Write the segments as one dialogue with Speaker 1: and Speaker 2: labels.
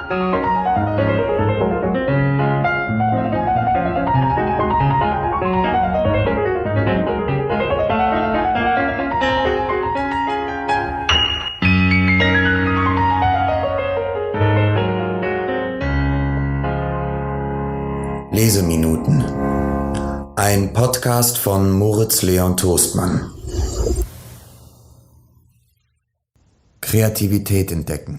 Speaker 1: Leseminuten. Ein Podcast von Moritz Leon Toastmann. Kreativität entdecken.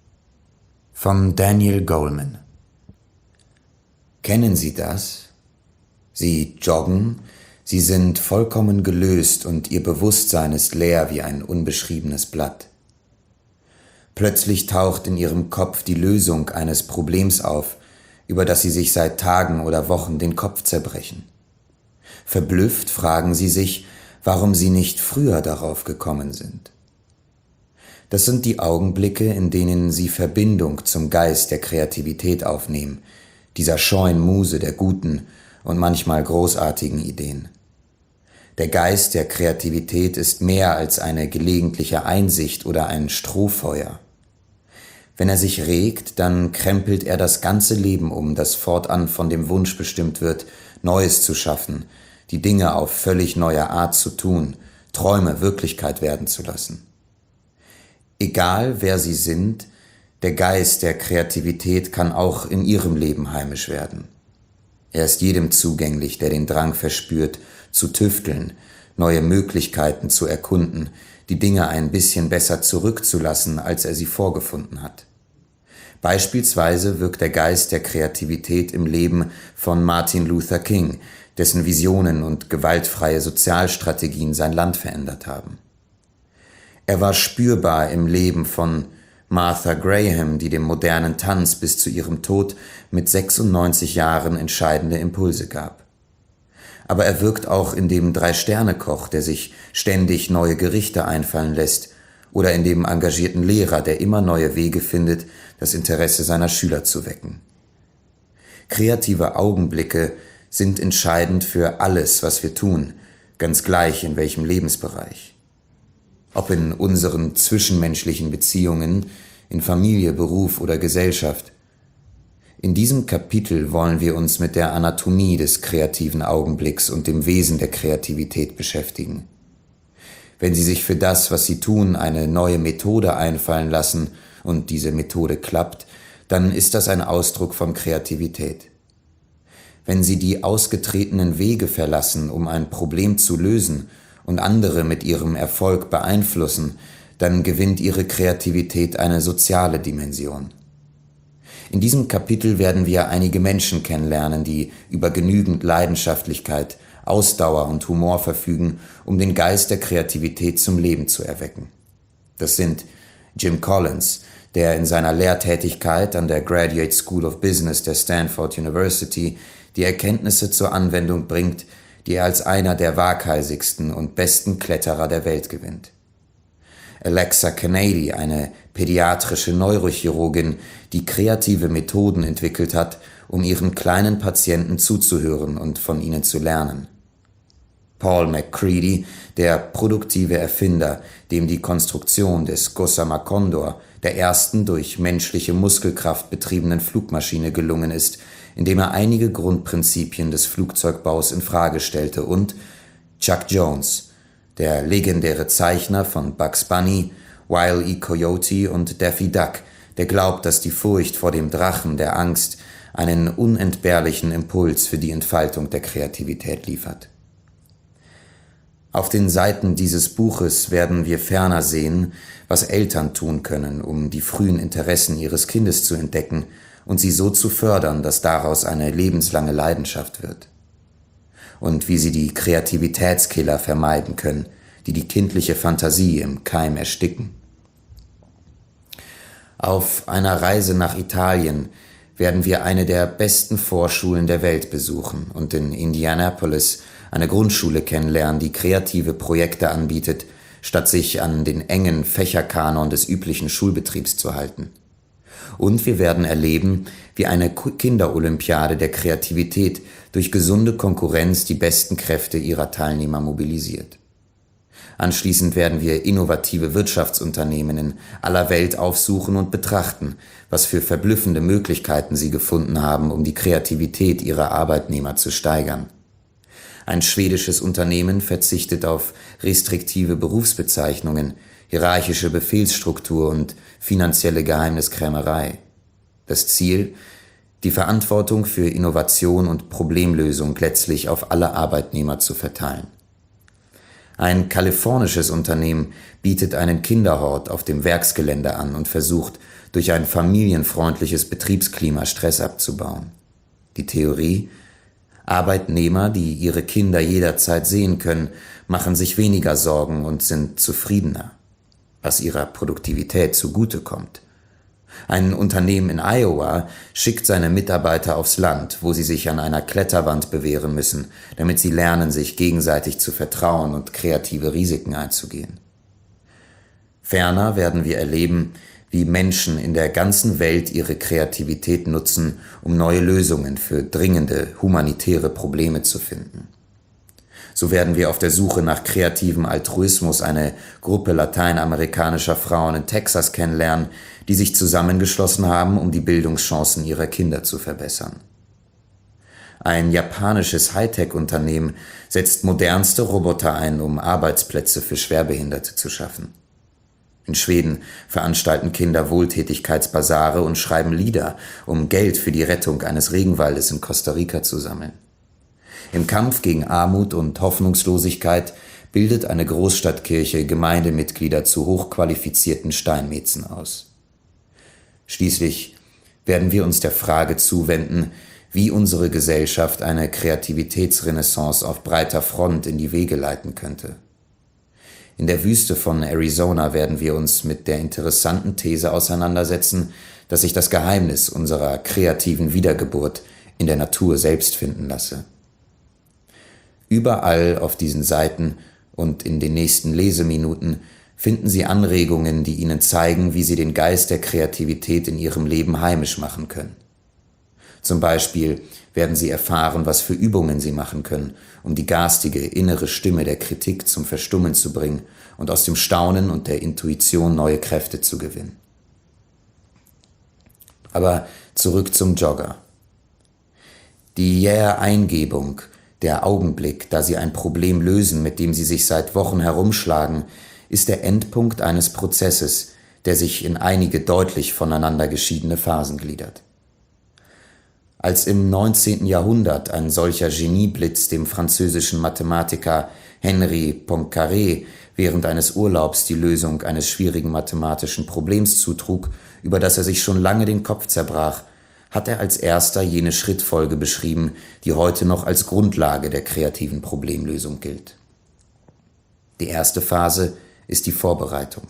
Speaker 1: Von Daniel Goleman. Kennen Sie das? Sie joggen, Sie sind vollkommen gelöst und Ihr Bewusstsein ist leer wie ein unbeschriebenes Blatt. Plötzlich taucht in Ihrem Kopf die Lösung eines Problems auf, über das Sie sich seit Tagen oder Wochen den Kopf zerbrechen. Verblüfft fragen Sie sich, warum Sie nicht früher darauf gekommen sind. Das sind die Augenblicke, in denen Sie Verbindung zum Geist der Kreativität aufnehmen, dieser scheuen Muse der guten und manchmal großartigen Ideen. Der Geist der Kreativität ist mehr als eine gelegentliche Einsicht oder ein Strohfeuer. Wenn er sich regt, dann krempelt er das ganze Leben um, das fortan von dem Wunsch bestimmt wird, Neues zu schaffen, die Dinge auf völlig neue Art zu tun, Träume Wirklichkeit werden zu lassen. Egal wer Sie sind, der Geist der Kreativität kann auch in Ihrem Leben heimisch werden. Er ist jedem zugänglich, der den Drang verspürt, zu tüfteln, neue Möglichkeiten zu erkunden, die Dinge ein bisschen besser zurückzulassen, als er sie vorgefunden hat. Beispielsweise wirkt der Geist der Kreativität im Leben von Martin Luther King, dessen Visionen und gewaltfreie Sozialstrategien sein Land verändert haben. Er war spürbar im Leben von Martha Graham, die dem modernen Tanz bis zu ihrem Tod mit 96 Jahren entscheidende Impulse gab. Aber er wirkt auch in dem Drei-Sterne-Koch, der sich ständig neue Gerichte einfallen lässt, oder in dem engagierten Lehrer, der immer neue Wege findet, das Interesse seiner Schüler zu wecken. Kreative Augenblicke sind entscheidend für alles, was wir tun, ganz gleich in welchem Lebensbereich. Ob in unseren zwischenmenschlichen Beziehungen, in Familie, Beruf oder Gesellschaft. In diesem Kapitel wollen wir uns mit der Anatomie des kreativen Augenblicks und dem Wesen der Kreativität beschäftigen. Wenn Sie sich für das, was Sie tun, eine neue Methode einfallen lassen und diese Methode klappt, dann ist das ein Ausdruck von Kreativität. Wenn Sie die ausgetretenen Wege verlassen, um ein Problem zu lösen und andere mit Ihrem Erfolg beeinflussen, dann gewinnt Ihre Kreativität eine soziale Dimension. In diesem Kapitel werden wir einige Menschen kennenlernen, die über genügend Leidenschaftlichkeit, Ausdauer und Humor verfügen, um den Geist der Kreativität zum Leben zu erwecken. Das sind Jim Collins, der in seiner Lehrtätigkeit an der Graduate School of Business der Stanford University die Erkenntnisse zur Anwendung bringt, die er als einer der waghalsigsten und besten Kletterer der Welt gewinnt. Alexa Kennedy, eine pädiatrische Neurochirurgin, die kreative Methoden entwickelt hat, um ihren kleinen Patienten zuzuhören und von ihnen zu lernen. Paul McCready, der produktive Erfinder, dem die Konstruktion des Gossamer Condor, der ersten durch menschliche Muskelkraft betriebenen Flugmaschine, gelungen ist, indem er einige Grundprinzipien des Flugzeugbaus in Frage stellte, und Chuck Jones, der legendäre Zeichner von Bugs Bunny, Wile E. Coyote und Daffy Duck, der glaubt, dass die Furcht vor dem Drachen der Angst einen unentbehrlichen Impuls für die Entfaltung der Kreativität liefert. Auf den Seiten dieses Buches werden wir ferner sehen, was Eltern tun können, um die frühen Interessen ihres Kindes zu entdecken und sie so zu fördern, dass daraus eine lebenslange Leidenschaft wird. Und wie sie die Kreativitätskiller vermeiden können, die die kindliche Fantasie im Keim ersticken. Auf einer Reise nach Italien werden wir eine der besten Vorschulen der Welt besuchen und in Indianapolis eine Grundschule kennenlernen, die kreative Projekte anbietet, statt sich an den engen Fächerkanon des üblichen Schulbetriebs zu halten. Und wir werden erleben, wie eine Kinderolympiade der Kreativität durch gesunde Konkurrenz die besten Kräfte ihrer Teilnehmer mobilisiert. Anschließend werden wir innovative Wirtschaftsunternehmen in aller Welt aufsuchen und betrachten, was für verblüffende Möglichkeiten sie gefunden haben, um die Kreativität ihrer Arbeitnehmer zu steigern. Ein schwedisches Unternehmen verzichtet auf restriktive Berufsbezeichnungen, hierarchische Befehlsstruktur und finanzielle Geheimniskrämerei. Das Ziel: die Verantwortung für Innovation und Problemlösung letztlich auf alle Arbeitnehmer zu verteilen. Ein kalifornisches Unternehmen bietet einen Kinderhort auf dem Werksgelände an und versucht, durch ein familienfreundliches Betriebsklima Stress abzubauen. Die Theorie: Arbeitnehmer, die ihre Kinder jederzeit sehen können, machen sich weniger Sorgen und sind zufriedener, was ihrer Produktivität zugutekommt. Ein Unternehmen in Iowa schickt seine Mitarbeiter aufs Land, wo sie sich an einer Kletterwand bewähren müssen, damit sie lernen, sich gegenseitig zu vertrauen und kreative Risiken einzugehen. Ferner werden wir erleben, wie Menschen in der ganzen Welt ihre Kreativität nutzen, um neue Lösungen für dringende humanitäre Probleme zu finden. So werden wir auf der Suche nach kreativem Altruismus eine Gruppe lateinamerikanischer Frauen in Texas kennenlernen, die sich zusammengeschlossen haben, um die Bildungschancen ihrer Kinder zu verbessern. Ein japanisches Hightech-Unternehmen setzt modernste Roboter ein, um Arbeitsplätze für Schwerbehinderte zu schaffen. In Schweden veranstalten Kinder Wohltätigkeitsbasare und schreiben Lieder, um Geld für die Rettung eines Regenwaldes in Costa Rica zu sammeln. Im Kampf gegen Armut und Hoffnungslosigkeit bildet eine Großstadtkirche Gemeindemitglieder zu hochqualifizierten Steinmetzen aus. Schließlich werden wir uns der Frage zuwenden, wie unsere Gesellschaft eine Kreativitätsrenaissance auf breiter Front in die Wege leiten könnte. In der Wüste von Arizona werden wir uns mit der interessanten These auseinandersetzen, dass sich das Geheimnis unserer kreativen Wiedergeburt in der Natur selbst finden lasse. Überall auf diesen Seiten und in den nächsten Leseminuten finden Sie Anregungen, die Ihnen zeigen, wie Sie den Geist der Kreativität in Ihrem Leben heimisch machen können. Zum Beispiel werden Sie erfahren, was für Übungen Sie machen können, um die garstige, innere Stimme der Kritik zum Verstummen zu bringen und aus dem Staunen und der Intuition neue Kräfte zu gewinnen. Aber zurück zum Jogger. Die jähe Eingebung, der Augenblick, da Sie ein Problem lösen, mit dem Sie sich seit Wochen herumschlagen, ist der Endpunkt eines Prozesses, der sich in einige deutlich voneinander geschiedene Phasen gliedert. Als im 19. Jahrhundert ein solcher Genieblitz dem französischen Mathematiker Henri Poincaré während eines Urlaubs die Lösung eines schwierigen mathematischen Problems zutrug, über das er sich schon lange den Kopf zerbrach, hat er als erster jene Schrittfolge beschrieben, die heute noch als Grundlage der kreativen Problemlösung gilt. Die erste Phase ist die Vorbereitung.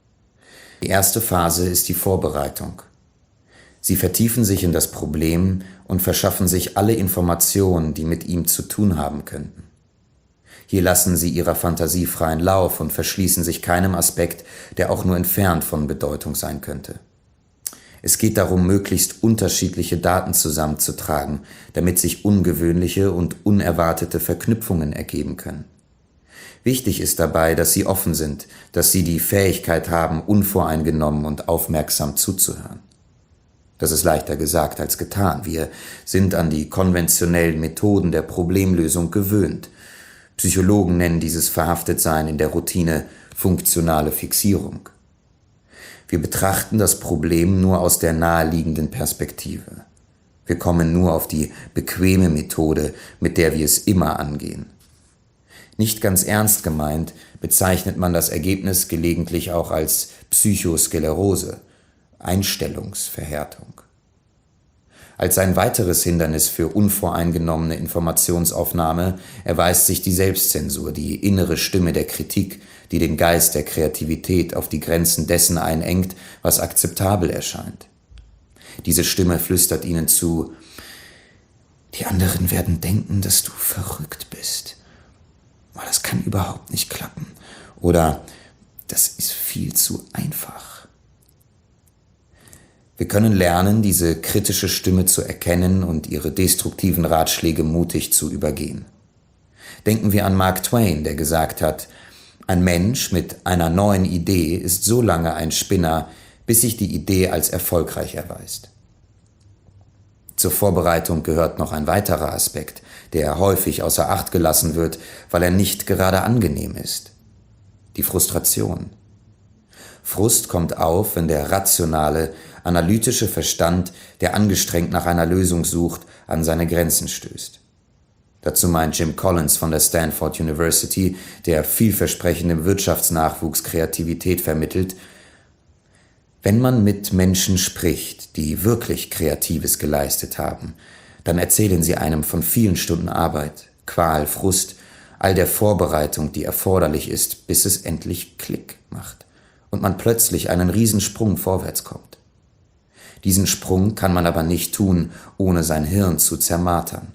Speaker 1: Sie vertiefen sich in das Problem und verschaffen sich alle Informationen, die mit ihm zu tun haben könnten. Hier lassen sie ihrer Fantasie freien Lauf und verschließen sich keinem Aspekt, der auch nur entfernt von Bedeutung sein könnte. Es geht darum, möglichst unterschiedliche Daten zusammenzutragen, damit sich ungewöhnliche und unerwartete Verknüpfungen ergeben können. Wichtig ist dabei, dass sie offen sind, dass sie die Fähigkeit haben, unvoreingenommen und aufmerksam zuzuhören. Das ist leichter gesagt als getan. Wir sind an die konventionellen Methoden der Problemlösung gewöhnt. Psychologen nennen dieses Verhaftetsein in der Routine funktionale Fixierung. Wir betrachten das Problem nur aus der naheliegenden Perspektive. Wir kommen nur auf die bequeme Methode, mit der wir es immer angehen. Nicht ganz ernst gemeint bezeichnet man das Ergebnis gelegentlich auch als Psychosklerose, Einstellungsverhärtung. Als ein weiteres Hindernis für unvoreingenommene Informationsaufnahme erweist sich die Selbstzensur, die innere Stimme der Kritik, die den Geist der Kreativität auf die Grenzen dessen einengt, was akzeptabel erscheint. Diese Stimme flüstert ihnen zu: Die anderen werden denken, dass du verrückt bist. Aber das kann überhaupt nicht klappen. Oder das ist viel zu einfach. Wir können lernen, diese kritische Stimme zu erkennen und ihre destruktiven Ratschläge mutig zu übergehen. Denken wir an Mark Twain, der gesagt hat: Ein Mensch mit einer neuen Idee ist so lange ein Spinner, bis sich die Idee als erfolgreich erweist. Zur Vorbereitung gehört noch ein weiterer Aspekt, der häufig außer Acht gelassen wird, weil er nicht gerade angenehm ist: die Frustration. Frust kommt auf, wenn der rationale, analytische Verstand, der angestrengt nach einer Lösung sucht, an seine Grenzen stößt. Dazu meint Jim Collins von der Stanford University, der vielversprechendem Wirtschaftsnachwuchs Kreativität vermittelt: Wenn man mit Menschen spricht, die wirklich Kreatives geleistet haben, dann erzählen sie einem von vielen Stunden Arbeit, Qual, Frust, all der Vorbereitung, die erforderlich ist, bis es endlich Klick macht und man plötzlich einen Riesensprung vorwärts kommt. Diesen Sprung kann man aber nicht tun, ohne sein Hirn zu zermartern.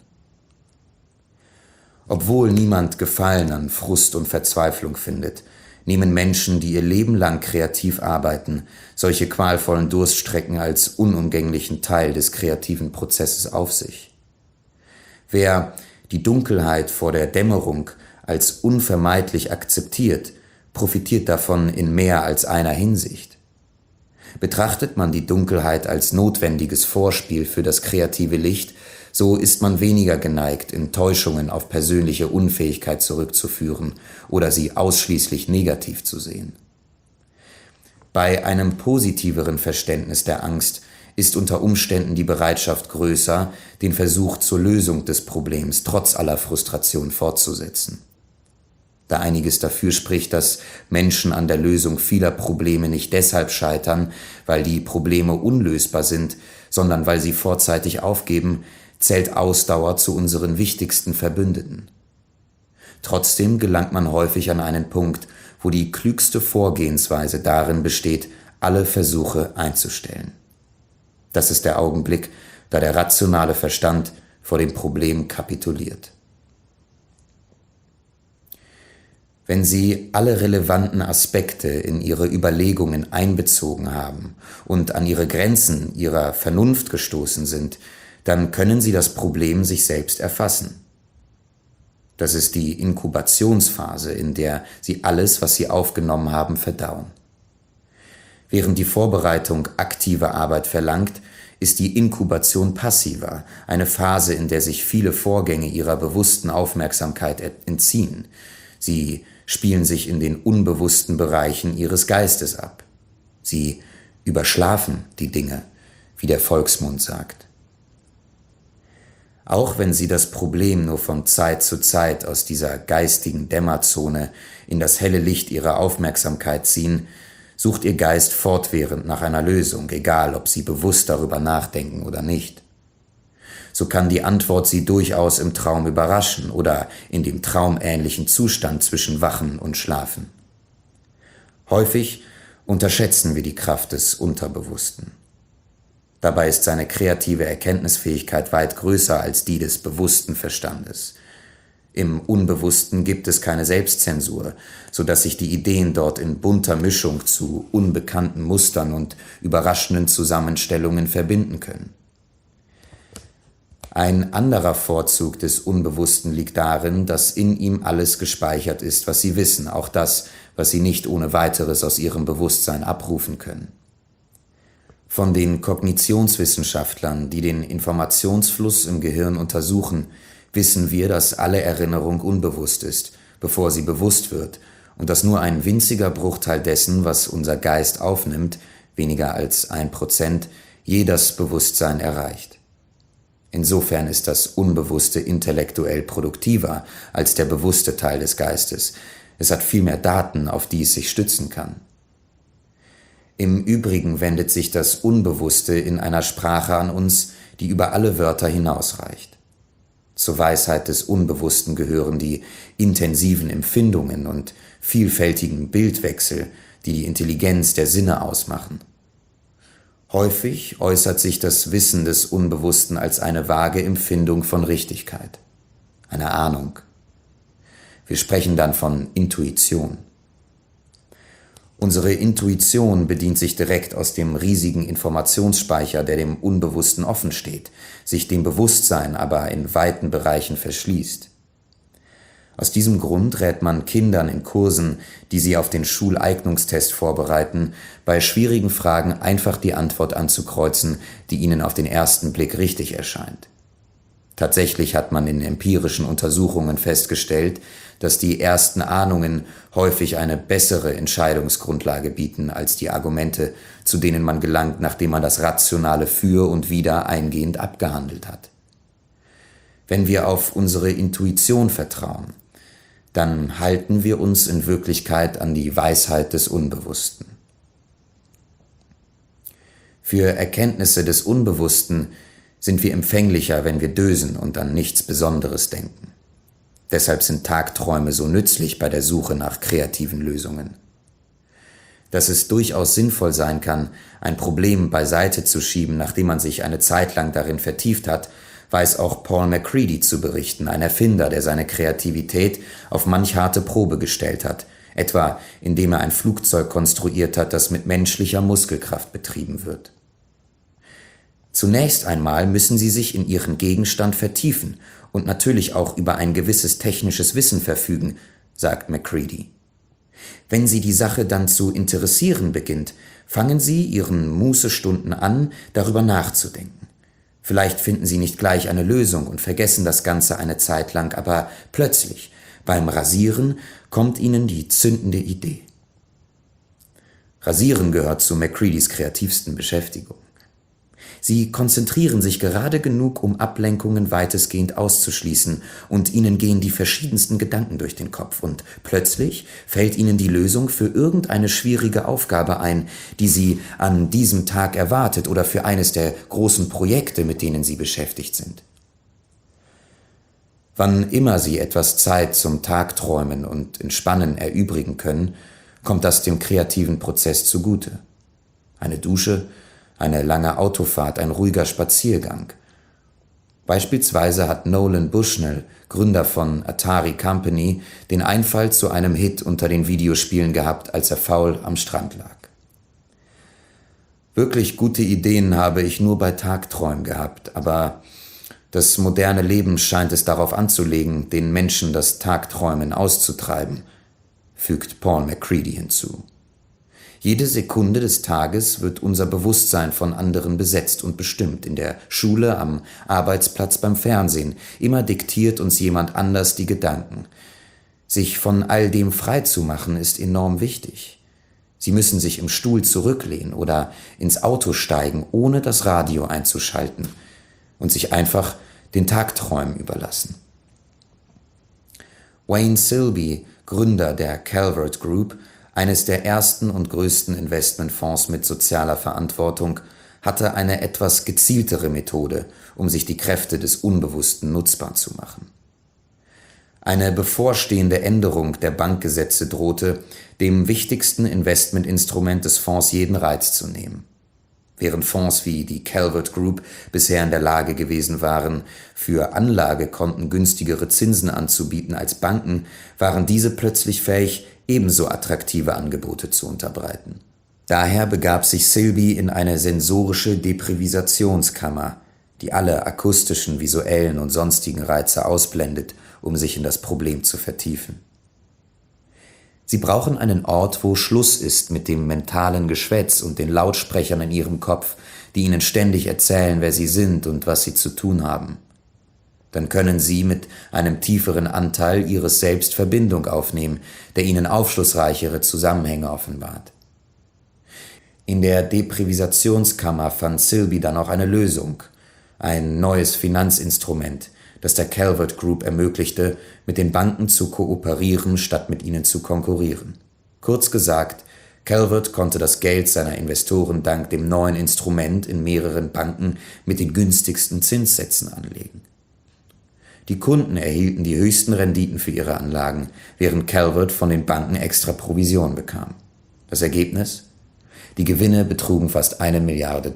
Speaker 1: Obwohl niemand Gefallen an Frust und Verzweiflung findet, nehmen Menschen, die ihr Leben lang kreativ arbeiten, solche qualvollen Durststrecken als unumgänglichen Teil des kreativen Prozesses auf sich. Wer die Dunkelheit vor der Dämmerung als unvermeidlich akzeptiert, profitiert davon in mehr als einer Hinsicht. Betrachtet man die Dunkelheit als notwendiges Vorspiel für das kreative Licht, so ist man weniger geneigt, Enttäuschungen auf persönliche Unfähigkeit zurückzuführen oder sie ausschließlich negativ zu sehen. Bei einem positiveren Verständnis der Angst ist unter Umständen die Bereitschaft größer, den Versuch zur Lösung des Problems trotz aller Frustration fortzusetzen. Da einiges dafür spricht, dass Menschen an der Lösung vieler Probleme nicht deshalb scheitern, weil die Probleme unlösbar sind, sondern weil sie vorzeitig aufgeben, zählt Ausdauer zu unseren wichtigsten Verbündeten. Trotzdem gelangt man häufig an einen Punkt, wo die klügste Vorgehensweise darin besteht, alle Versuche einzustellen. Das ist der Augenblick, da der rationale Verstand vor dem Problem kapituliert. Wenn Sie alle relevanten Aspekte in Ihre Überlegungen einbezogen haben und an Ihre Grenzen Ihrer Vernunft gestoßen sind, dann können Sie das Problem sich selbst erfassen. Das ist die Inkubationsphase, in der Sie alles, was Sie aufgenommen haben, verdauen. Während die Vorbereitung aktive Arbeit verlangt, ist die Inkubation passiver, eine Phase, in der sich viele Vorgänge Ihrer bewussten Aufmerksamkeit entziehen. Sie spielen sich in den unbewussten Bereichen Ihres Geistes ab. Sie überschlafen die Dinge, wie der Volksmund sagt. Auch wenn Sie das Problem nur von Zeit zu Zeit aus dieser geistigen Dämmerzone in das helle Licht Ihrer Aufmerksamkeit ziehen, sucht Ihr Geist fortwährend nach einer Lösung, egal ob Sie bewusst darüber nachdenken oder nicht. So kann die Antwort Sie durchaus im Traum überraschen oder in dem traumähnlichen Zustand zwischen Wachen und Schlafen. Häufig unterschätzen wir die Kraft des Unterbewussten. Dabei ist seine kreative Erkenntnisfähigkeit weit größer als die des bewussten Verstandes. Im Unbewussten gibt es keine Selbstzensur, sodass sich die Ideen dort in bunter Mischung zu unbekannten Mustern und überraschenden Zusammenstellungen verbinden können. Ein anderer Vorzug des Unbewussten liegt darin, dass in ihm alles gespeichert ist, was Sie wissen, auch das, was Sie nicht ohne weiteres aus Ihrem Bewusstsein abrufen können. Von den Kognitionswissenschaftlern, die den Informationsfluss im Gehirn untersuchen, wissen wir, dass alle Erinnerung unbewusst ist, bevor sie bewusst wird, und dass nur ein winziger Bruchteil dessen, was unser Geist aufnimmt, weniger als 1%, je das Bewusstsein erreicht. Insofern ist das Unbewusste intellektuell produktiver als der bewusste Teil des Geistes. Es hat viel mehr Daten, auf die es sich stützen kann. Im Übrigen wendet sich das Unbewusste in einer Sprache an uns, die über alle Wörter hinausreicht. Zur Weisheit des Unbewussten gehören die intensiven Empfindungen und vielfältigen Bildwechsel, die die Intelligenz der Sinne ausmachen. Häufig äußert sich das Wissen des Unbewussten als eine vage Empfindung von Richtigkeit, eine Ahnung. Wir sprechen dann von Intuition. Unsere Intuition bedient sich direkt aus dem riesigen Informationsspeicher, der dem Unbewussten offensteht, sich dem Bewusstsein aber in weiten Bereichen verschließt. Aus diesem Grund rät man Kindern in Kursen, die sie auf den Schuleignungstest vorbereiten, bei schwierigen Fragen einfach die Antwort anzukreuzen, die ihnen auf den ersten Blick richtig erscheint. Tatsächlich hat man in empirischen Untersuchungen festgestellt, dass die ersten Ahnungen häufig eine bessere Entscheidungsgrundlage bieten als die Argumente, zu denen man gelangt, nachdem man das rationale Für und Wider eingehend abgehandelt hat. Wenn wir auf unsere Intuition vertrauen, dann halten wir uns in Wirklichkeit an die Weisheit des Unbewussten. Für Erkenntnisse des Unbewussten sind wir empfänglicher, wenn wir dösen und an nichts Besonderes denken. Deshalb sind Tagträume so nützlich bei der Suche nach kreativen Lösungen. Dass es durchaus sinnvoll sein kann, ein Problem beiseite zu schieben, nachdem man sich eine Zeit lang darin vertieft hat, weiß auch Paul MacCready zu berichten, ein Erfinder, der seine Kreativität auf manch harte Probe gestellt hat, etwa indem er ein Flugzeug konstruiert hat, das mit menschlicher Muskelkraft betrieben wird. Zunächst einmal müssen Sie sich in Ihren Gegenstand vertiefen und natürlich auch über ein gewisses technisches Wissen verfügen, sagt MacCready. Wenn Sie die Sache dann zu interessieren beginnt, fangen Sie Ihren Mußestunden an, darüber nachzudenken. Vielleicht finden Sie nicht gleich eine Lösung und vergessen das Ganze eine Zeit lang, aber plötzlich, beim Rasieren, kommt Ihnen die zündende Idee. Rasieren gehört zu MacCreadys kreativsten Beschäftigungen. Sie konzentrieren sich gerade genug, um Ablenkungen weitestgehend auszuschließen, und ihnen gehen die verschiedensten Gedanken durch den Kopf, und plötzlich fällt ihnen die Lösung für irgendeine schwierige Aufgabe ein, die sie an diesem Tag erwartet, oder für eines der großen Projekte, mit denen sie beschäftigt sind. Wann immer sie etwas Zeit zum Tagträumen und Entspannen erübrigen können, kommt das dem kreativen Prozess zugute. Eine Dusche, eine lange Autofahrt, ein ruhiger Spaziergang. Beispielsweise hat Nolan Bushnell, Gründer von Atari Company, den Einfall zu einem Hit unter den Videospielen gehabt, als er faul am Strand lag. Wirklich gute Ideen habe ich nur bei Tagträumen gehabt, aber das moderne Leben scheint es darauf anzulegen, den Menschen das Tagträumen auszutreiben, fügt Paul MacCready hinzu. Jede Sekunde des Tages wird unser Bewusstsein von anderen besetzt und bestimmt. In der Schule, am Arbeitsplatz, beim Fernsehen. Immer diktiert uns jemand anders die Gedanken. Sich von all dem frei zu machen, ist enorm wichtig. Sie müssen sich im Stuhl zurücklehnen oder ins Auto steigen, ohne das Radio einzuschalten und sich einfach den Tagträumen überlassen. Wayne Silby, Gründer der Calvert Group, eines der ersten und größten Investmentfonds mit sozialer Verantwortung, hatte eine etwas gezieltere Methode, um sich die Kräfte des Unbewussten nutzbar zu machen. Eine bevorstehende Änderung der Bankgesetze drohte, dem wichtigsten Investmentinstrument des Fonds jeden Reiz zu nehmen. Während Fonds wie die Calvert Group bisher in der Lage gewesen waren, für Anlagekonten günstigere Zinsen anzubieten als Banken, waren diese plötzlich fähig, ebenso attraktive Angebote zu unterbreiten. Daher begab sich Silby in eine sensorische Deprivisationskammer, die alle akustischen, visuellen und sonstigen Reize ausblendet, um sich in das Problem zu vertiefen. Sie brauchen einen Ort, wo Schluss ist mit dem mentalen Geschwätz und den Lautsprechern in ihrem Kopf, die ihnen ständig erzählen, wer sie sind und was sie zu tun haben. Dann können sie mit einem tieferen Anteil ihres Selbst Verbindung aufnehmen, der ihnen aufschlussreichere Zusammenhänge offenbart. In der Deprivisationskammer fand Silby dann auch eine Lösung, ein neues Finanzinstrument, das der Calvert Group ermöglichte, mit den Banken zu kooperieren, statt mit ihnen zu konkurrieren. Kurz gesagt, Calvert konnte das Geld seiner Investoren dank dem neuen Instrument in mehreren Banken mit den günstigsten Zinssätzen anlegen. Die Kunden erhielten die höchsten Renditen für ihre Anlagen, während Calvert von den Banken extra Provision bekam. Das Ergebnis? Die Gewinne betrugen fast $1 Milliarde.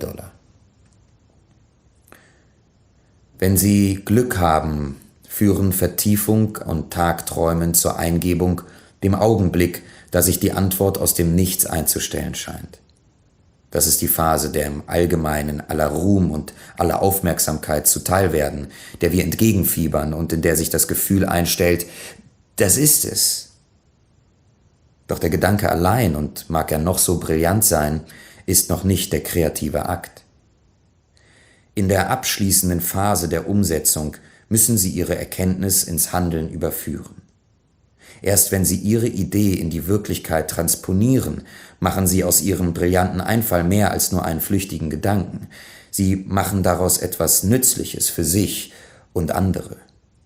Speaker 1: Wenn Sie Glück haben, führen Vertiefung und Tagträumen zur Eingebung, dem Augenblick, da sich die Antwort aus dem Nichts einzustellen scheint. Das ist die Phase, der im Allgemeinen aller Ruhm und aller Aufmerksamkeit zuteil werden, der wir entgegenfiebern und in der sich das Gefühl einstellt, Das ist es. Doch der Gedanke allein, und mag er noch so brillant sein, ist noch nicht der kreative Akt. In der abschließenden Phase der Umsetzung müssen Sie Ihre Erkenntnis ins Handeln überführen. Erst wenn Sie Ihre Idee in die Wirklichkeit transponieren, machen Sie aus Ihrem brillanten Einfall mehr als nur einen flüchtigen Gedanken. Sie machen daraus etwas Nützliches für sich und andere.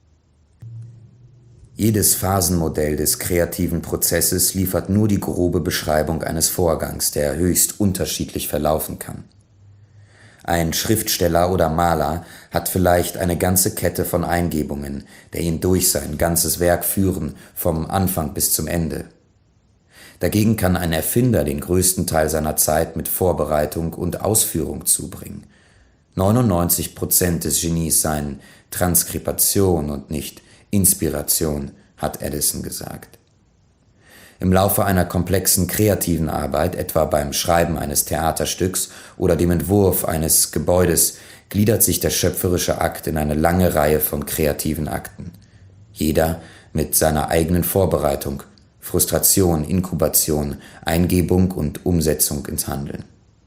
Speaker 1: Jedes Phasenmodell des kreativen Prozesses liefert nur die grobe Beschreibung eines Vorgangs, der höchst unterschiedlich verlaufen kann. Ein Schriftsteller oder Maler hat vielleicht eine ganze Kette von Eingebungen, der ihn durch sein ganzes Werk führen, vom Anfang bis zum Ende. Dagegen kann ein Erfinder den größten Teil seiner Zeit mit Vorbereitung und Ausführung zubringen. 99% des Genies seien Transkription und nicht Inspiration, hat Edison gesagt. Im Laufe einer komplexen kreativen Arbeit, etwa beim Schreiben eines Theaterstücks oder dem Entwurf eines Gebäudes, gliedert sich der schöpferische Akt in eine lange Reihe von kreativen Akten. Jeder mit seiner eigenen Vorbereitung, Frustration, Inkubation, Eingebung und Umsetzung ins Handeln.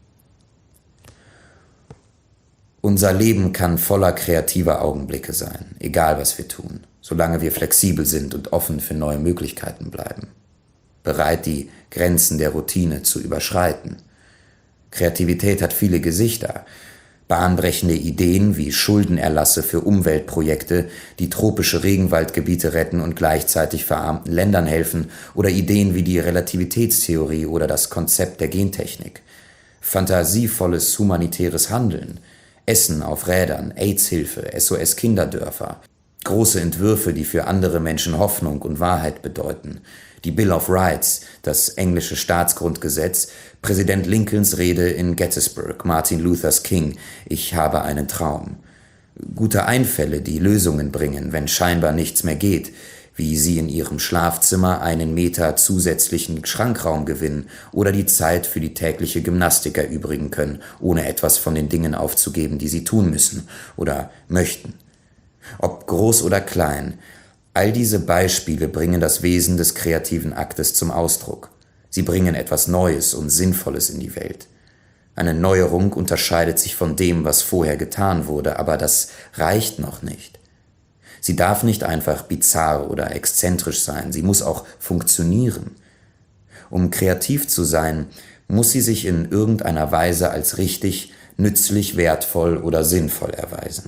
Speaker 1: Unser Leben kann voller kreativer Augenblicke sein, egal was wir tun, solange wir flexibel sind und offen für neue Möglichkeiten bleiben. Bereit, die Grenzen der Routine zu überschreiten. Kreativität hat viele Gesichter. Bahnbrechende Ideen wie Schuldenerlasse für Umweltprojekte, die tropische Regenwaldgebiete retten und gleichzeitig verarmten Ländern helfen, oder Ideen wie die Relativitätstheorie oder das Konzept der Gentechnik. Fantasievolles humanitäres Handeln, Essen auf Rädern, AIDS-Hilfe, SOS-Kinderdörfer, große Entwürfe, die für andere Menschen Hoffnung und Wahrheit bedeuten, die Bill of Rights, das englische Staatsgrundgesetz, Präsident Lincolns Rede in Gettysburg, Martin Luther King, ich habe einen Traum. Gute Einfälle, die Lösungen bringen, wenn scheinbar nichts mehr geht, wie Sie in Ihrem Schlafzimmer einen Meter zusätzlichen Schrankraum gewinnen oder die Zeit für die tägliche Gymnastik erübrigen können, ohne etwas von den Dingen aufzugeben, die Sie tun müssen oder möchten. Ob groß oder klein, all diese Beispiele bringen das Wesen des kreativen Aktes zum Ausdruck. Sie bringen etwas Neues und Sinnvolles in die Welt. Eine Neuerung unterscheidet sich von dem, was vorher getan wurde, aber das reicht noch nicht. Sie darf nicht einfach bizarr oder exzentrisch sein, sie muss auch funktionieren. Um kreativ zu sein, muss sie sich in irgendeiner Weise als richtig, nützlich, wertvoll oder sinnvoll erweisen.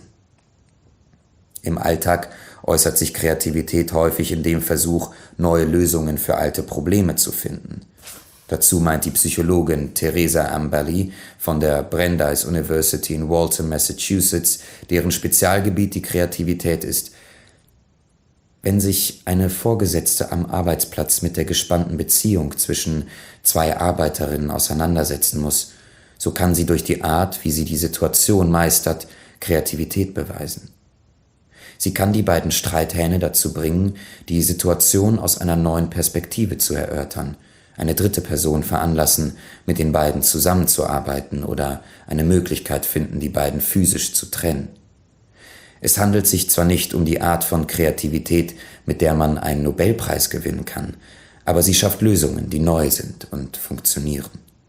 Speaker 1: Im Alltag äußert sich Kreativität häufig in dem Versuch, neue Lösungen für alte Probleme zu finden. Dazu meint die Psychologin Teresa Ambali von der Brandeis University in Waltham, Massachusetts, deren Spezialgebiet die Kreativität ist: Wenn sich eine Vorgesetzte am Arbeitsplatz mit der gespannten Beziehung zwischen zwei Arbeiterinnen auseinandersetzen muss, so kann sie durch die Art, wie sie die Situation meistert, Kreativität beweisen. Sie kann die beiden Streithähne dazu bringen, die Situation aus einer neuen Perspektive zu erörtern, eine dritte Person veranlassen, mit den beiden zusammenzuarbeiten oder eine Möglichkeit finden, die beiden physisch zu trennen. Es handelt sich zwar nicht um die Art von Kreativität, mit der man einen Nobelpreis gewinnen kann, aber sie schafft Lösungen, die neu sind und funktionieren.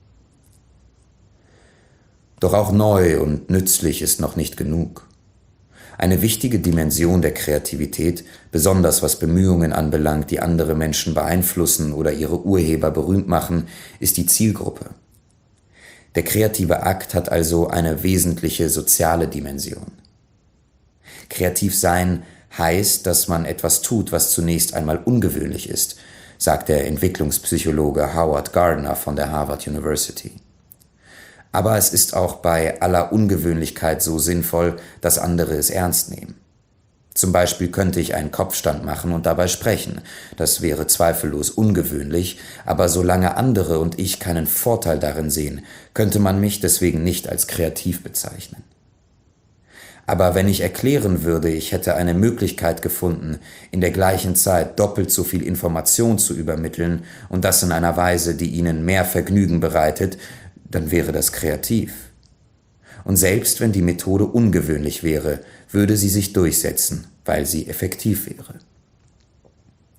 Speaker 1: Doch auch neu und nützlich ist noch nicht genug. Eine wichtige Dimension der Kreativität, besonders was Bemühungen anbelangt, die andere Menschen beeinflussen oder ihre Urheber berühmt machen, ist die Zielgruppe. Der kreative Akt hat also eine wesentliche soziale Dimension. Kreativ sein heißt, dass man etwas tut, was zunächst einmal ungewöhnlich ist, sagt der Entwicklungspsychologe Howard Gardner von der Harvard University. Aber es ist auch bei aller Ungewöhnlichkeit so sinnvoll, dass andere es ernst nehmen. Zum Beispiel könnte ich einen Kopfstand machen und dabei sprechen. Das wäre zweifellos ungewöhnlich, aber solange andere und ich keinen Vorteil darin sehen, könnte man mich deswegen nicht als kreativ bezeichnen. Aber wenn ich erklären würde, ich hätte eine Möglichkeit gefunden, in der gleichen Zeit doppelt so viel Information zu übermitteln und das in einer Weise, die Ihnen mehr Vergnügen bereitet, dann wäre das kreativ. Und selbst wenn die Methode ungewöhnlich wäre, würde sie sich durchsetzen, weil sie effektiv wäre.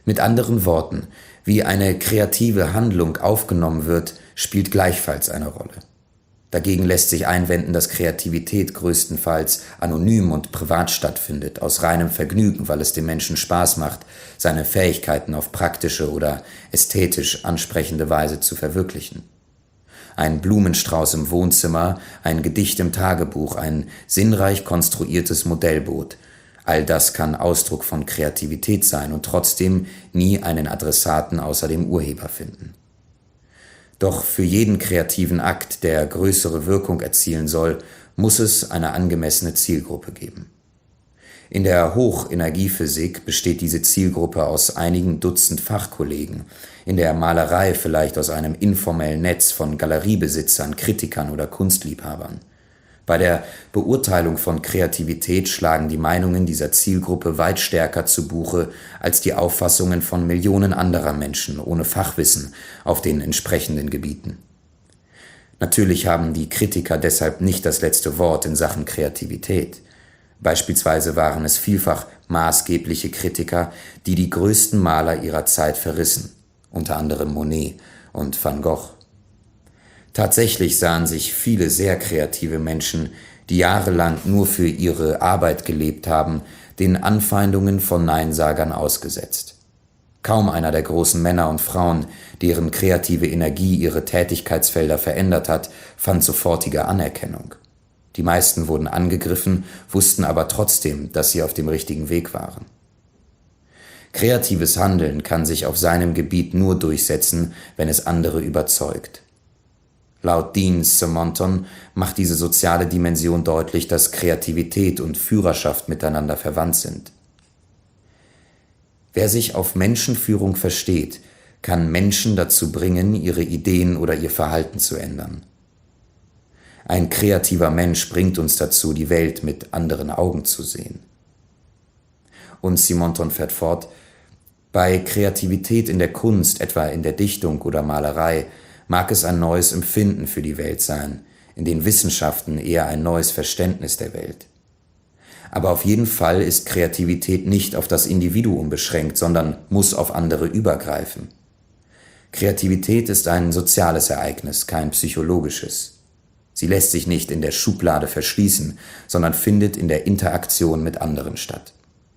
Speaker 1: Mit anderen Worten, wie eine kreative Handlung aufgenommen wird, spielt gleichfalls eine Rolle. Dagegen lässt sich einwenden, dass Kreativität größtenteils anonym und privat stattfindet, aus reinem Vergnügen, weil es dem Menschen Spaß macht, seine Fähigkeiten auf praktische oder ästhetisch ansprechende Weise zu verwirklichen. Ein Blumenstrauß im Wohnzimmer, ein Gedicht im Tagebuch, ein sinnreich konstruiertes Modellboot. All das kann Ausdruck von Kreativität sein und trotzdem nie einen Adressaten außer dem Urheber finden. Doch für jeden kreativen Akt, der größere Wirkung erzielen soll, muss es eine angemessene Zielgruppe geben. In der Hochenergiephysik besteht diese Zielgruppe aus einigen Dutzend Fachkollegen, in der Malerei vielleicht aus einem informellen Netz von Galeriebesitzern, Kritikern oder Kunstliebhabern. Bei der Beurteilung von Kreativität schlagen die Meinungen dieser Zielgruppe weit stärker zu Buche als die Auffassungen von Millionen anderer Menschen ohne Fachwissen auf den entsprechenden Gebieten. Natürlich haben die Kritiker deshalb nicht das letzte Wort in Sachen Kreativität. Beispielsweise waren es vielfach maßgebliche Kritiker, die die größten Maler ihrer Zeit verrissen, unter anderem Monet und Van Gogh. Tatsächlich sahen sich viele sehr kreative Menschen, die jahrelang nur für ihre Arbeit gelebt haben, den Anfeindungen von Neinsagern ausgesetzt. Kaum einer der großen Männer und Frauen, deren kreative Energie ihre Tätigkeitsfelder verändert hat, fand sofortige Anerkennung. Die meisten wurden angegriffen, wussten aber trotzdem, dass sie auf dem richtigen Weg waren. Kreatives Handeln kann sich auf seinem Gebiet nur durchsetzen, wenn es andere überzeugt. Laut Dean Simonton macht diese soziale Dimension deutlich, dass Kreativität und Führerschaft miteinander verwandt sind. Wer sich auf Menschenführung versteht, kann Menschen dazu bringen, ihre Ideen oder ihr Verhalten zu ändern. Ein kreativer Mensch bringt uns dazu, die Welt mit anderen Augen zu sehen. Und Simonton fährt fort: Bei Kreativität in der Kunst, etwa in der Dichtung oder Malerei, mag es ein neues Empfinden für die Welt sein, in den Wissenschaften eher ein neues Verständnis der Welt. Aber auf jeden Fall ist Kreativität nicht auf das Individuum beschränkt, sondern muss auf andere übergreifen. Kreativität ist ein soziales Ereignis, kein psychologisches. Sie lässt sich nicht in der Schublade verschließen, sondern findet in der Interaktion mit anderen statt.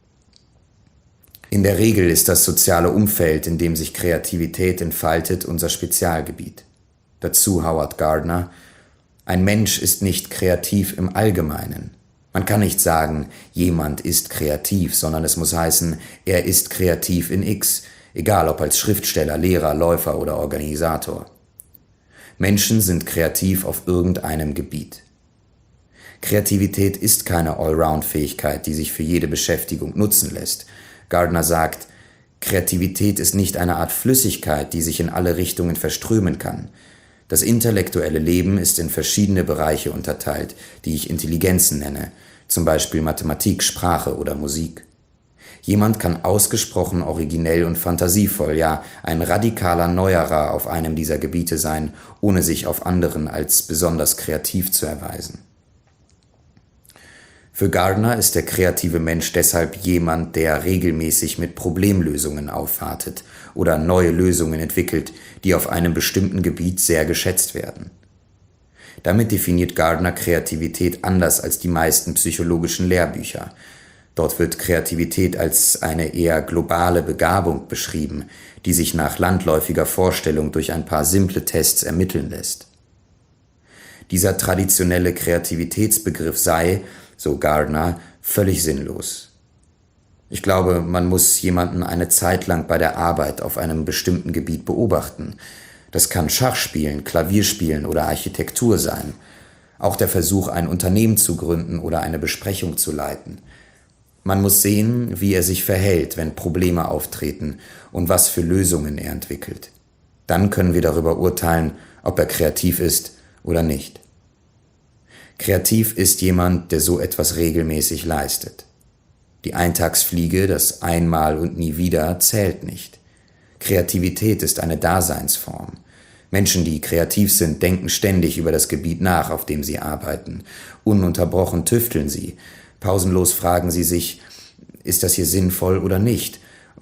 Speaker 1: In der Regel ist das soziale Umfeld, in dem sich Kreativität entfaltet, unser Spezialgebiet. Dazu Howard Gardner: Ein Mensch ist nicht kreativ im Allgemeinen. Man kann nicht sagen, jemand ist kreativ, sondern es muss heißen, er ist kreativ in X, egal ob als Schriftsteller, Lehrer, Läufer oder Organisator. Menschen sind kreativ auf irgendeinem Gebiet. Kreativität ist keine Allround-Fähigkeit, die sich für jede Beschäftigung nutzen lässt. Gardner sagt, Kreativität ist nicht eine Art Flüssigkeit, die sich in alle Richtungen verströmen kann. Das intellektuelle Leben ist in verschiedene Bereiche unterteilt, die ich Intelligenzen nenne, zum Beispiel Mathematik, Sprache oder Musik. Jemand kann ausgesprochen originell und fantasievoll, ja ein radikaler Neuerer auf einem dieser Gebiete sein, ohne sich auf anderen als besonders kreativ zu erweisen. Für Gardner ist der kreative Mensch deshalb jemand, der regelmäßig mit Problemlösungen aufwartet oder neue Lösungen entwickelt, die auf einem bestimmten Gebiet sehr geschätzt werden. Damit definiert Gardner Kreativität anders als die meisten psychologischen Lehrbücher. Dort wird Kreativität als eine eher globale Begabung beschrieben, die sich nach landläufiger Vorstellung durch ein paar simple Tests ermitteln lässt. Dieser traditionelle Kreativitätsbegriff sei, so Gardner, völlig sinnlos. Ich glaube, man muss jemanden eine Zeit lang bei der Arbeit auf einem bestimmten Gebiet beobachten. Das kann Schachspielen, Klavierspielen oder Architektur sein. Auch der Versuch, ein Unternehmen zu gründen oder eine Besprechung zu leiten. Man muss sehen, wie er sich verhält, wenn Probleme auftreten und was für Lösungen er entwickelt. Dann können wir darüber urteilen, ob er kreativ ist oder nicht. Kreativ ist jemand, der so etwas regelmäßig leistet. Die Eintagsfliege, das Einmal und nie wieder, zählt nicht. Kreativität ist eine Daseinsform. Menschen, die kreativ sind, denken ständig über das Gebiet nach, auf dem sie arbeiten. Ununterbrochen tüfteln sie. Pausenlos fragen sie sich, ist das hier sinnvoll oder nicht?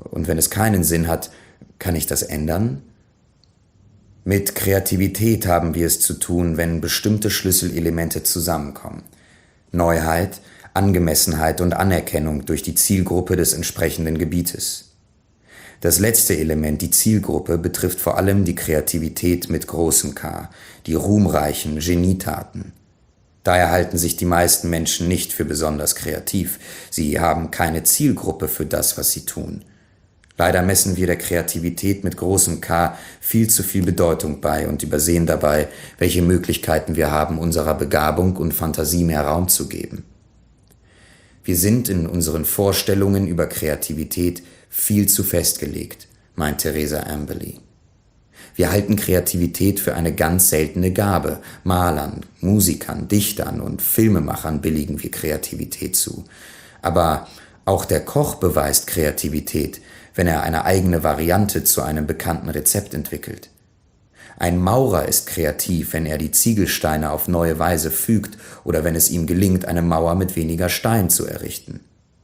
Speaker 1: Und wenn es keinen Sinn hat, kann ich das ändern? Mit Kreativität haben wir es zu tun, wenn bestimmte Schlüsselelemente zusammenkommen. Neuheit, Angemessenheit und Anerkennung durch die Zielgruppe des entsprechenden Gebietes. Das letzte Element, die Zielgruppe, betrifft vor allem die Kreativität mit großem K, die ruhmreichen Genietaten. Daher halten sich die meisten Menschen nicht für besonders kreativ. Sie haben keine Zielgruppe für das, was sie tun. Leider messen wir der Kreativität mit großem K viel zu viel Bedeutung bei und übersehen dabei, welche Möglichkeiten wir haben, unserer Begabung und Fantasie mehr Raum zu geben. Wir sind in unseren Vorstellungen über Kreativität viel zu festgelegt, meint Teresa Amberley. Wir halten Kreativität für eine ganz seltene Gabe. Malern, Musikern, Dichtern und Filmemachern billigen wir Kreativität zu. Aber auch der Koch beweist Kreativität, wenn er eine eigene Variante zu einem bekannten Rezept entwickelt. Ein Maurer ist kreativ, wenn er die Ziegelsteine auf neue Weise fügt oder wenn es ihm gelingt, eine Mauer mit weniger Stein zu errichten.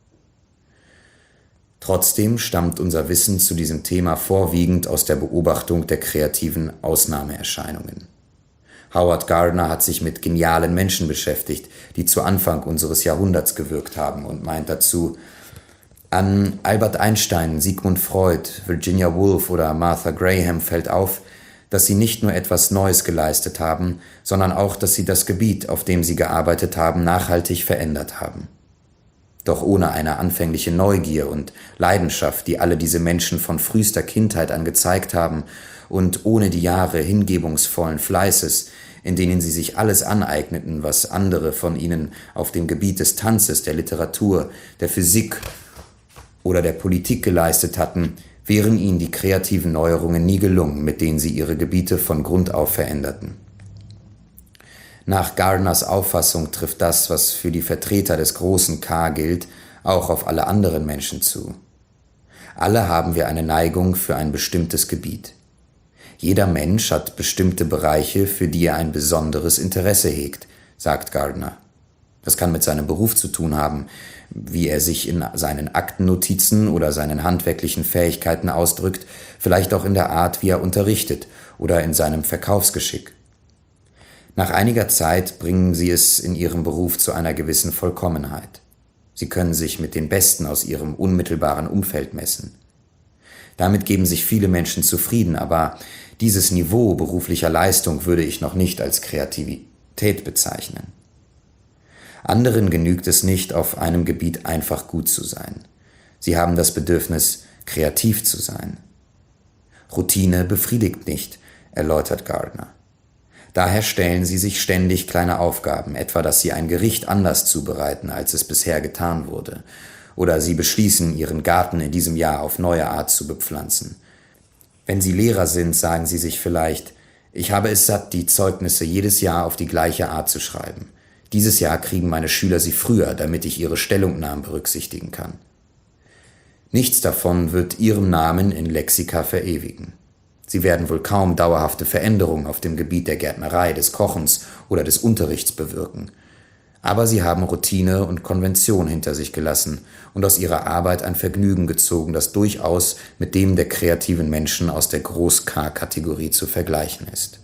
Speaker 1: Trotzdem stammt unser Wissen zu diesem Thema vorwiegend aus der Beobachtung der kreativen Ausnahmeerscheinungen. Howard Gardner hat sich mit genialen Menschen beschäftigt, die zu Anfang unseres Jahrhunderts gewirkt haben und meint dazu: An Albert Einstein, Sigmund Freud, Virginia Woolf oder Martha Graham fällt auf, dass sie nicht nur etwas Neues geleistet haben, sondern auch, dass sie das Gebiet, auf dem sie gearbeitet haben, nachhaltig verändert haben. Doch ohne eine anfängliche Neugier und Leidenschaft, die alle diese Menschen von frühester Kindheit an gezeigt haben, und ohne die Jahre hingebungsvollen Fleißes, in denen sie sich alles aneigneten, was andere von ihnen auf dem Gebiet des Tanzes, der Literatur, der Physik oder der Politik geleistet hatten, wären ihnen die kreativen Neuerungen nie gelungen, mit denen sie ihre Gebiete von Grund auf veränderten. Nach Gardners Auffassung trifft das, was für die Vertreter des großen K gilt, auch auf alle anderen Menschen zu. Alle haben wir eine Neigung für ein bestimmtes Gebiet. Jeder Mensch hat bestimmte Bereiche, für die er ein besonderes Interesse hegt, sagt Gardner. Das kann mit seinem Beruf zu tun haben, wie er sich in seinen Aktennotizen oder seinen handwerklichen Fähigkeiten ausdrückt, vielleicht auch in der Art, wie er unterrichtet oder in seinem Verkaufsgeschick. Nach einiger Zeit bringen sie es in ihrem Beruf zu einer gewissen Vollkommenheit. Sie können sich mit den Besten aus ihrem unmittelbaren Umfeld messen. Damit geben sich viele Menschen zufrieden, aber dieses Niveau beruflicher Leistung würde ich noch nicht als Kreativität bezeichnen. Anderen genügt es nicht, auf einem Gebiet einfach gut zu sein. Sie haben das Bedürfnis, kreativ zu sein. Routine befriedigt nicht, erläutert Gardner. Daher stellen sie sich ständig kleine Aufgaben, etwa dass sie ein Gericht anders zubereiten, als es bisher getan wurde, oder sie beschließen, ihren Garten in diesem Jahr auf neue Art zu bepflanzen. Wenn sie Lehrer sind, sagen sie sich vielleicht: Ich habe es satt, die Zeugnisse jedes Jahr auf die gleiche Art zu schreiben. Dieses Jahr kriegen meine Schüler sie früher, damit ich ihre Stellungnahmen berücksichtigen kann. Nichts davon wird ihrem Namen in Lexika verewigen. Sie werden wohl kaum dauerhafte Veränderungen auf dem Gebiet der Gärtnerei, des Kochens oder des Unterrichts bewirken. Aber sie haben Routine und Konvention hinter sich gelassen und aus ihrer Arbeit ein Vergnügen gezogen, das durchaus mit dem der kreativen Menschen aus der Groß-K-Kategorie zu vergleichen ist.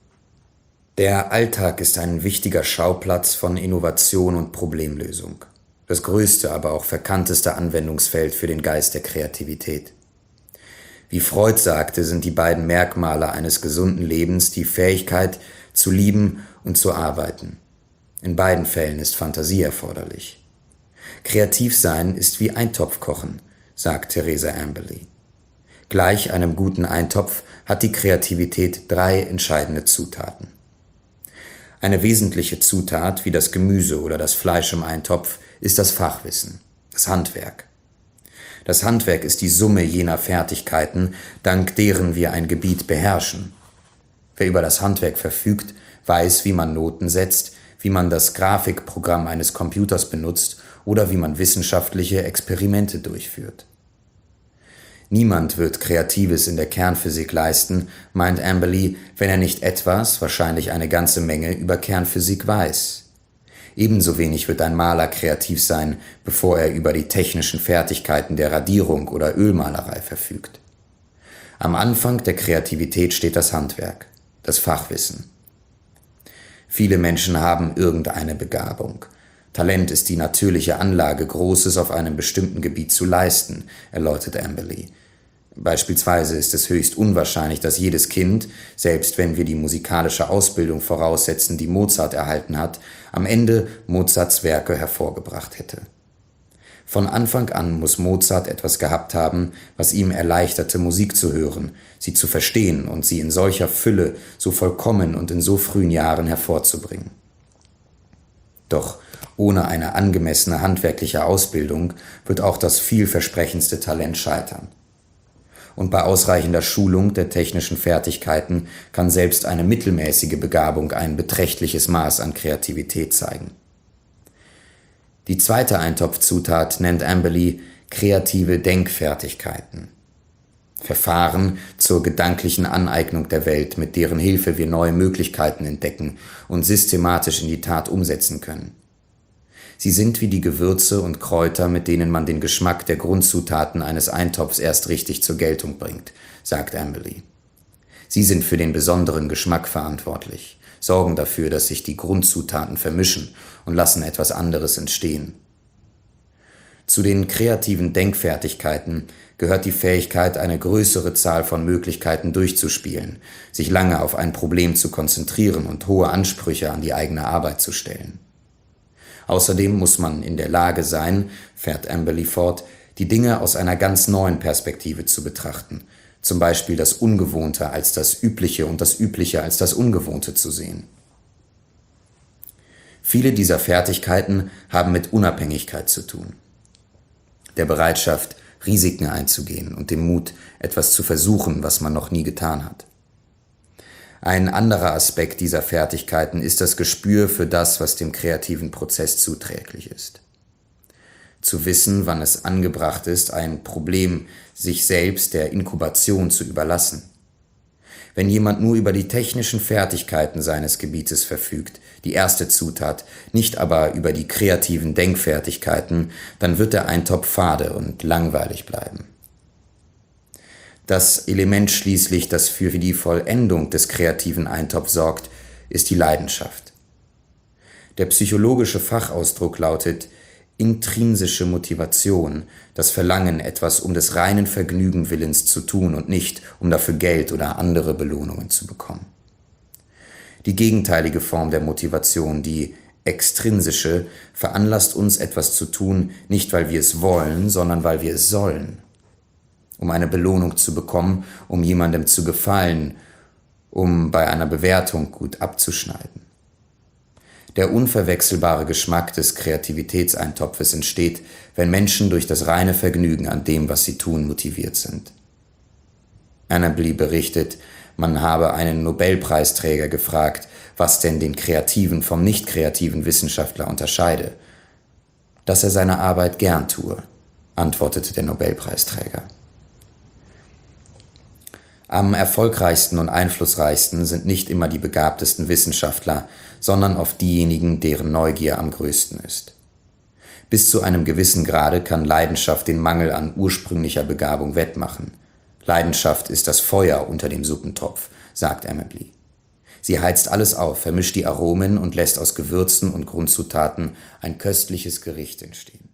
Speaker 1: Der Alltag ist ein wichtiger Schauplatz von Innovation und Problemlösung. Das größte, aber auch verkannteste Anwendungsfeld für den Geist der Kreativität. Wie Freud sagte, sind die beiden Merkmale eines gesunden Lebens die Fähigkeit, zu lieben und zu arbeiten. In beiden Fällen ist Fantasie erforderlich. Kreativ sein ist wie Eintopf kochen, sagt Teresa Amberley. Gleich einem guten Eintopf hat die Kreativität 3 entscheidende Zutaten. Eine wesentliche Zutat, wie das Gemüse oder das Fleisch im Eintopf, ist das Fachwissen, das Handwerk. Das Handwerk ist die Summe jener Fertigkeiten, dank deren wir ein Gebiet beherrschen. Wer über das Handwerk verfügt, weiß, wie man Noten setzt, wie man das Grafikprogramm eines Computers benutzt oder wie man wissenschaftliche Experimente durchführt. Niemand wird Kreatives in der Kernphysik leisten, meint Amberley, wenn er nicht etwas, wahrscheinlich eine ganze Menge, über Kernphysik weiß. Ebenso wenig wird ein Maler kreativ sein, bevor er über die technischen Fertigkeiten der Radierung oder Ölmalerei verfügt. Am Anfang der Kreativität steht das Handwerk, das Fachwissen. Viele Menschen haben irgendeine Begabung. Talent ist die natürliche Anlage, Großes auf einem bestimmten Gebiet zu leisten, erläutert Amberley. Beispielsweise ist es höchst unwahrscheinlich, dass jedes Kind, selbst wenn wir die musikalische Ausbildung voraussetzen, die Mozart erhalten hat, am Ende Mozarts Werke hervorgebracht hätte. Von Anfang an muss Mozart etwas gehabt haben, was ihm erleichterte, Musik zu hören, sie zu verstehen und sie in solcher Fülle, so vollkommen und in so frühen Jahren hervorzubringen. Doch ohne eine angemessene handwerkliche Ausbildung wird auch das vielversprechendste Talent scheitern. Und bei ausreichender Schulung der technischen Fertigkeiten kann selbst eine mittelmäßige Begabung ein beträchtliches Maß an Kreativität zeigen. Die zweite Eintopfzutat nennt Amberley kreative Denkfertigkeiten. Verfahren zur gedanklichen Aneignung der Welt, mit deren Hilfe wir neue Möglichkeiten entdecken und systematisch in die Tat umsetzen können. Sie sind wie die Gewürze und Kräuter, mit denen man den Geschmack der Grundzutaten eines Eintopfs erst richtig zur Geltung bringt, sagt Amberley. Sie sind für den besonderen Geschmack verantwortlich, sorgen dafür, dass sich die Grundzutaten vermischen und lassen etwas anderes entstehen. Zu den kreativen Denkfertigkeiten gehört die Fähigkeit, eine größere Zahl von Möglichkeiten durchzuspielen, sich lange auf ein Problem zu konzentrieren und hohe Ansprüche an die eigene Arbeit zu stellen. Außerdem muss man in der Lage sein, fährt Amberley fort, die Dinge aus einer ganz neuen Perspektive zu betrachten, zum Beispiel das Ungewohnte als das Übliche und das Übliche als das Ungewohnte zu sehen. Viele dieser Fertigkeiten haben mit Unabhängigkeit zu tun, der Bereitschaft, Risiken einzugehen und dem Mut, etwas zu versuchen, was man noch nie getan hat. Ein anderer Aspekt dieser Fertigkeiten ist das Gespür für das, was dem kreativen Prozess zuträglich ist. Zu wissen, wann es angebracht ist, ein Problem sich selbst der Inkubation zu überlassen. Wenn jemand nur über die technischen Fertigkeiten seines Gebietes verfügt, die erste Zutat, nicht aber über die kreativen Denkfertigkeiten, dann wird der Eintopf fade und langweilig bleiben. Das Element schließlich, das für die Vollendung des kreativen Eintopfs sorgt, ist die Leidenschaft. Der psychologische Fachausdruck lautet intrinsische Motivation, das Verlangen, etwas um des reinen Vergnügen Willens zu tun und nicht, um dafür Geld oder andere Belohnungen zu bekommen. Die gegenteilige Form der Motivation, die extrinsische, veranlasst uns, etwas zu tun, nicht weil wir es wollen, sondern weil wir es sollen. Um eine Belohnung zu bekommen, um jemandem zu gefallen, um bei einer Bewertung gut abzuschneiden. Der unverwechselbare Geschmack des Kreativitätseintopfes entsteht, wenn Menschen durch das reine Vergnügen an dem, was sie tun, motiviert sind. Amberley berichtet, man habe einen Nobelpreisträger gefragt, was denn den kreativen vom nicht kreativen Wissenschaftler unterscheide. Dass er seine Arbeit gern tue, antwortete der Nobelpreisträger. Am erfolgreichsten und einflussreichsten sind nicht immer die begabtesten Wissenschaftler, sondern oft diejenigen, deren Neugier am größten ist. Bis zu einem gewissen Grade kann Leidenschaft den Mangel an ursprünglicher Begabung wettmachen. Leidenschaft ist das Feuer unter dem Suppentopf, sagt Amberley. Sie heizt alles auf, vermischt die Aromen und lässt aus Gewürzen und Grundzutaten ein köstliches Gericht entstehen.